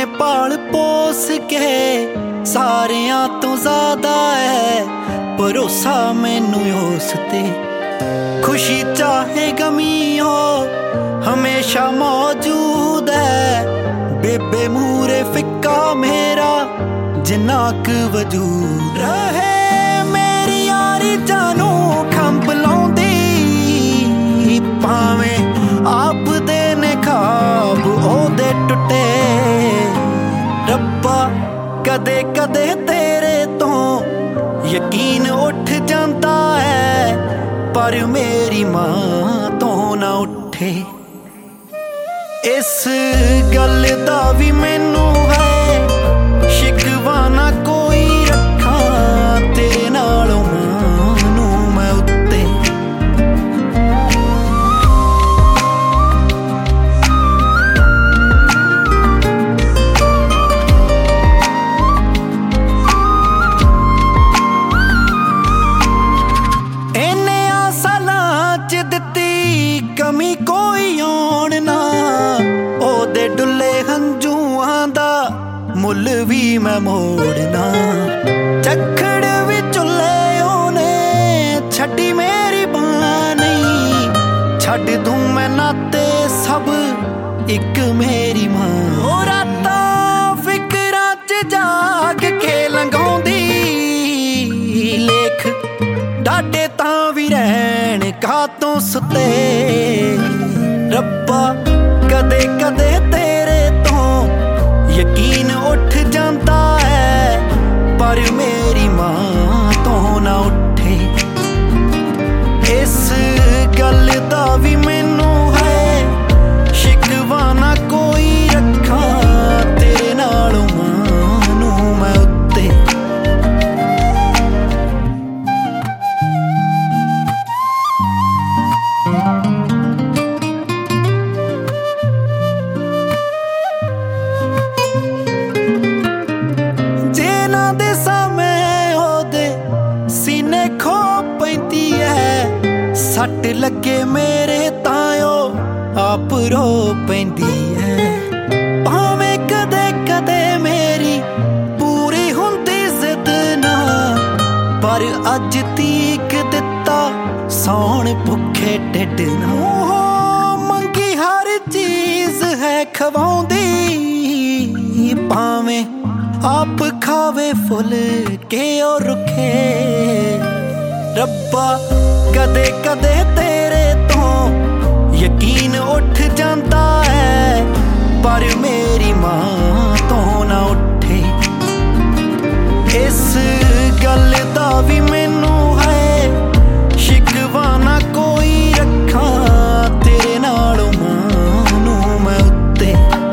ने पाल पोस के सारियां तो ज्यादा है भरोसा मैनू उस ते। खुशी चाहे गमी हो हमेशा मौजूद है। बेबे मूरे फिक्का मेरा जिन्ना क वजूद रहे। मेरी यारी जानू खंभ लाउंदी भावें आप दे ने खाब ओदे टुटे। रब्बा कदे कदे तेरे तो यकीन उठ जाता है पर मेरी मां तो ना उठे। इस गल दा भी मैनू है शिकवा ना कोई रखा तेरे नालों मां नू मैं उत्ते। कमी कोई आउण ना ओदे डुले हंजुआं दा मुल भी मैं मोड़ना। झक्खड़ भी चुले ओने छड्डी मेरी बां नहीं। छड्ड दूं मैं नाते सब एक मेरी मां। ओ रातां फिकरां च जाग के लंघाउंदी लेख डाडे तां भी रहण कातों सुते। रब्बा कदे कदे तेरे तो यकीन उठ जाता है पर मेरी मां तो ना उठे। इस गल दा भी मैनू है शिकवा ना कोई रखा तेरे नालों मां नू मैं उत्ते। सट लगे मेरे तायो आप रो पैंदी है। भावें कदे कदे मेरी पूरी हुंदी जिद ना पर अज तीक दिता सौण भुखे ढिड ना। मंगी हर चीज है खवाउंदी भावें आप खावे फुल के और रुखे। रब्बा कदे कदे तेरे तो यकीन उठ जाता है पर मेरी मां तो ना उठे। इस गल दा भी मैनू है शिकवा ना कोई रखा तेरे नालों मां नू मैं उत्ते।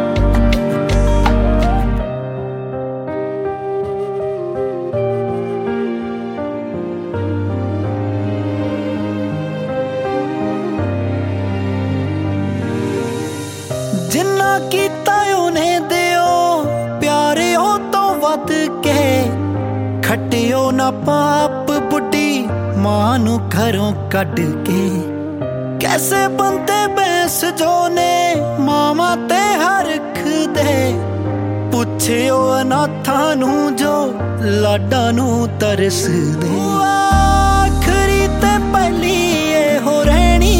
जिन्ना कीता उन्हें दियो प्यारे ओ तो वध के। खटियो ना पाप बुढ़ी मां नू घरों कढ के। कैसे बनते बैंस जो ने मामा ते हरख दे। पुछियो अनाथां नू जो लाडा नू तरस दे। आखरी ते पहली हो रहनी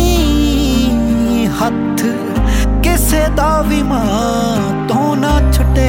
हथ किसे दा भी मां तो ना छुटे।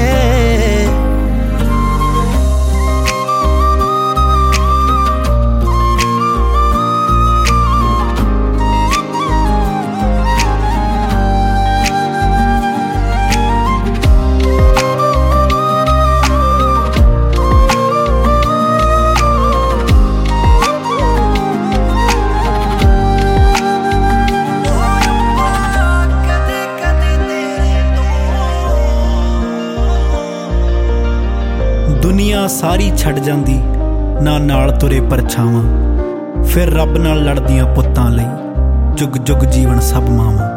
दुनिया सारी छड़ जांदी ना नाल तुरे परछावां। फिर रब नाल लड़दियां पुत्तां लई जुग जुग जीवन सब मावां।